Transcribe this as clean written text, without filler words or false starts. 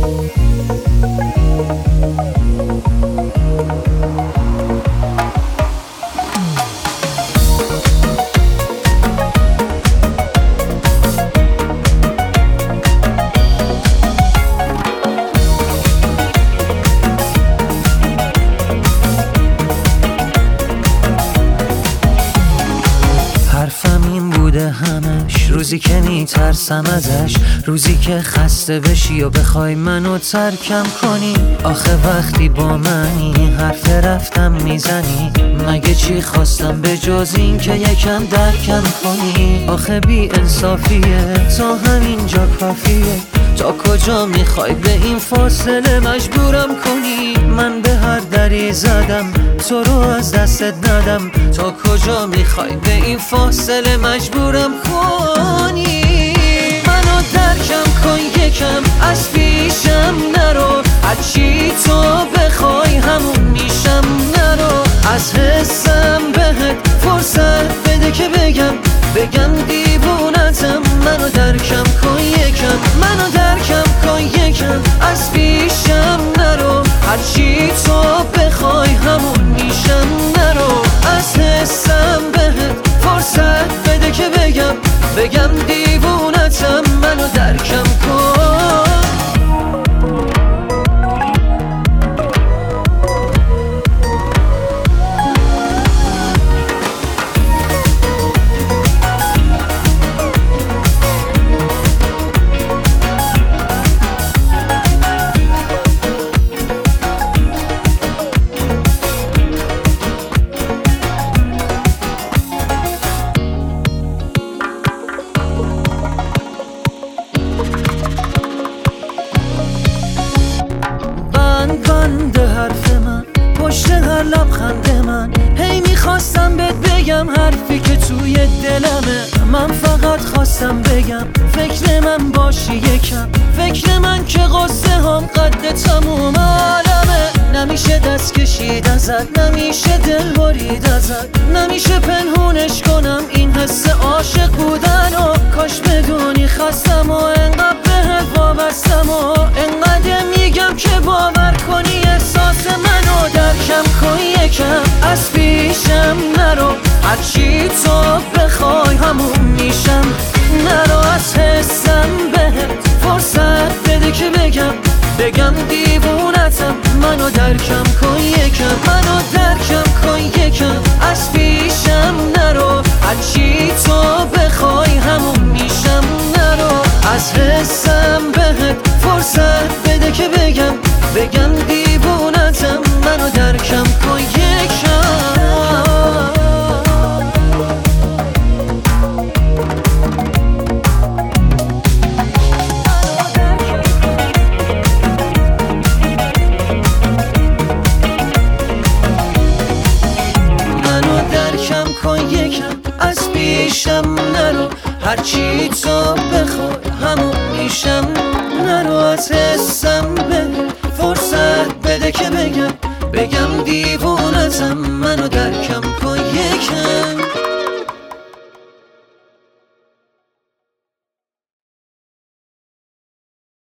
حرفم این بوده همش، روزی که میترسم ازش، روزی که خسته بشی و بخوای منو ترکم کنی. آخه وقتی با منی حرف رفتم میزنی، مگه چی خواستم به جز این که یکم درکم کنی؟ آخه بی انصافیه تا همینجا کافیه، تا کجا میخوای به این فاصله مجبورم کنی؟ من به هر دری زدم تو رو از دستت ندم، تا کجا میخوای به این فاصله مجبورم کنی؟ منو درکم کن یکم، از پیشم نرو، هرچی تو بخوای همون میشم، نرو از حسم بهت فرصت بده که بگم دیوونتم. منو درکم کن یکم، منو درکم کن یکم، از پیشم نرو، هرچی تو بخوای همون میشم، نرو از حسم بهت فرصت بده که بگم دیوونتم. منو درکم کن. بنده حرف من پشت هر لبخند من، هی میخواستم بهت بگم حرفی که توی دلمه. من فقط خواستم بگم فکر من باشی یکم، فکر من که قصه هم قد تموم عالمه. نمیشه دست کشید ازت، نمیشه دل برید ازت، نمیشه پنهونش کنم این حس عاشق بودن و کاش بدونی خستم و انقدر بهت وابستم و انقدر میگم که باور کنی احساس منو. درکم کن یکم، از پیشم نرو، هرچی تو بخوای همون میشم، نرو از حسم بهت فرصت بده که بگم دیوونتم. منو درکم کن یکم، منو درکم کن یکم، از پیشم نرو، هرچی تو بخوای همون میشم، نرو از حسم بهت فرصت بده که بگم دیوونتم. منو درکم کن یکم. از پیشم نرو، هرچی تو بخوای همون میشم، نرو از حسم به فرصت بده که بگم دیوونتم. منو درکم کن یکم.